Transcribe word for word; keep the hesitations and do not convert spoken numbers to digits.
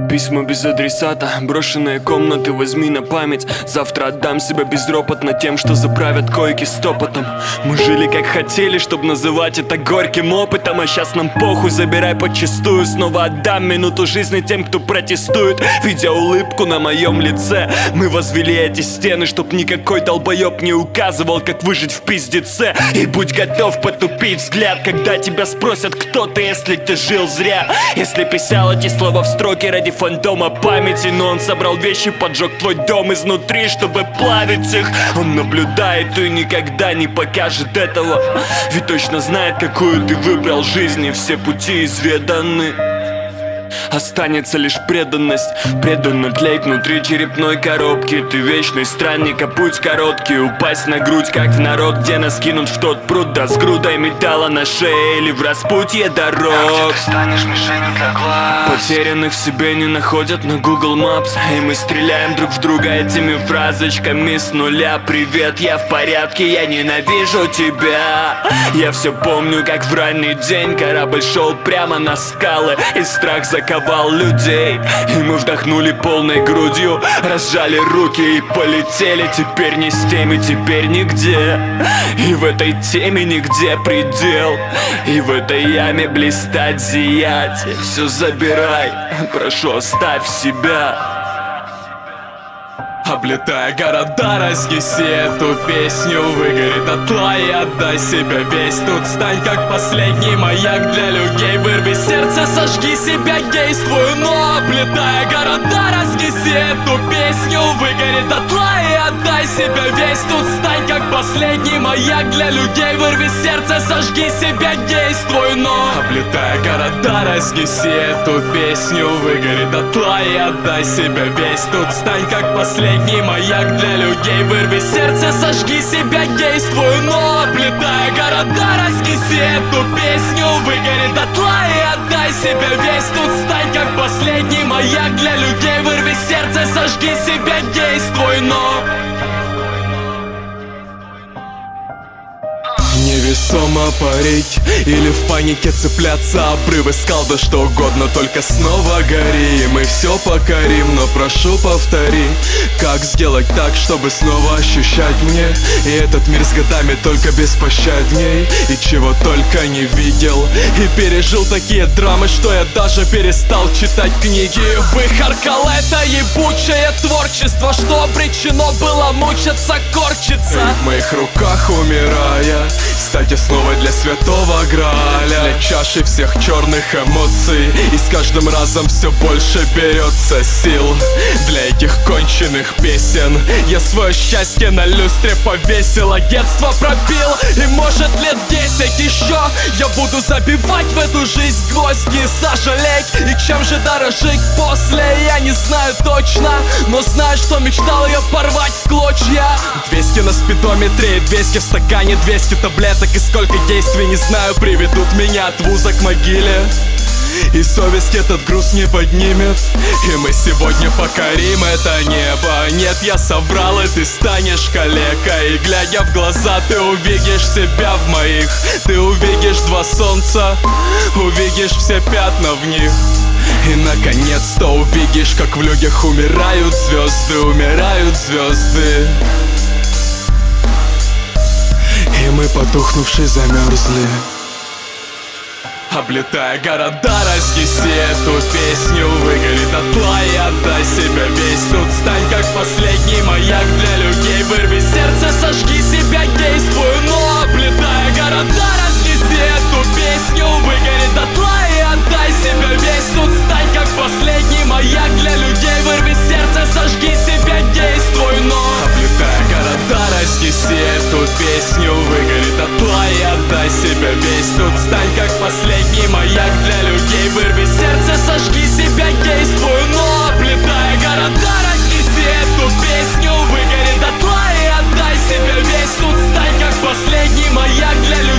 Письма без адресата, брошенные комнаты возьми на память. Завтра отдам себя безропотно тем, что заправят койки стопотом. Мы жили как хотели, чтобы называть это горьким опытом. А сейчас нам похуй, забирай подчистую. Снова отдам минуту жизни тем, кто протестует. Видя улыбку на моем лице, мы возвели эти стены, чтоб никакой долбоеб не указывал, как выжить в пиздеце. И будь готов потупить взгляд, когда тебя спросят, кто ты, если ты жил зря. Если писал эти слова в строке ради фантома памяти, но он собрал вещи, поджег твой дом изнутри, чтобы плавить их. Он наблюдает и никогда не покажет этого, ведь точно знает, какую ты выбрал жизнь, и все пути изведаны. Останется лишь преданность, преданно тлеет внутри черепной коробки. Ты вечный странник, а путь короткий. Упасть на грудь, как в народ, где нас кинут в тот пруд. Да с грудой металла на шее или в распутье дорог. А где ты станешь мишенью для глаз? Потерянных в себе не находят на Google Maps, и мы стреляем друг в друга этими фразочками с нуля. Привет, я в порядке, я ненавижу тебя. Я все помню, как в ранний день корабль шел прямо на скалы, и страх заковал людей. И мы вдохнули полной грудью, разжали руки и полетели. Теперь не с теми, теперь нигде. И в этой теме нигде предел. И в этой яме блистать, зиять. Все забирай, прошу, оставь себя. Облетая города, разнеси эту песню. Выгори дотла и отдай себя весь. Тут стань как последний маяк для людей. Вырви сердце, сожги себя, действуй. Но облетая города, разнеси эту песню. Выгори дотла и отдай себя весь. Тут стань как последний маяк для людей. Вырви сердце, сожги себя, действуй. Но облетая города, разнеси эту песню. Выгори дотла и отдай себя весь. Тут стань как последний маяк для людей. Вырви сердце, сожги себя, действуй. Но облетая города, разнеси эту песню. Выгори дотла и отдай себя весь. Тут стань как последний маяк для людей. Вырви сердце, сожги себя, действуй. Но невесомо парить или в панике цепляться обрывы скал, да что угодно, только снова гори. И мы все покорим, но прошу повтори, как сделать так, чтобы снова ощущать мне. И этот мир с годами только беспощадней, и чего только не видел. И пережил такие драмы, что я даже перестал читать книги. Выхаркал это ебучее творчество, что обречено было мучиться, корчиться. И в моих руках умирая стать основой для святого Грааля, для чаши всех черных эмоций. И с каждым разом все больше берется сил для этих конченых песен. Я свое счастье на люстре повесил, а детство пропил. И может лет десять еще я буду забивать в эту жизнь гвозди, сожалеть. И чем же дорожить после, я не знаю точно, но знаю, что мечтал ее порвать в клочья. Двести на спидометре, двести в стакане, двести таблеток. И сколько действий, не знаю, приведут меня от вуза к могиле. И совесть этот груз не поднимет. И мы сегодня покорим это небо. Нет, я соврал, и ты станешь калекой. И глядя в глаза, ты увидишь себя в моих. Ты увидишь два солнца, увидишь все пятна в них. И наконец-то увидишь, как в людях умирают звезды, умирают звезды. И мы, потухнувшие, замерзли. Облетая города, разнеси эту песню. Выгори дотла и отдай себя весь. Тут стань как последний маяк для людей. Вырви сердце, сожги себя, действуй. Но облетая города, разнеси эту песню. Выгори дотла и отдай себя весь. Тут стань как последний маяк для людей. Вырви сердце, сожги себя, действуй. Но облетая города, разнеси эту песню. Выгори дотла и отдай себя весь. Тут стань как последний маяк для людей. Вырви сердце, сожги себя, действуй. Но облетая города, разнеси эту песню. Выгори дотла и отдай себя весь. Тут стань как последний маяк для людей.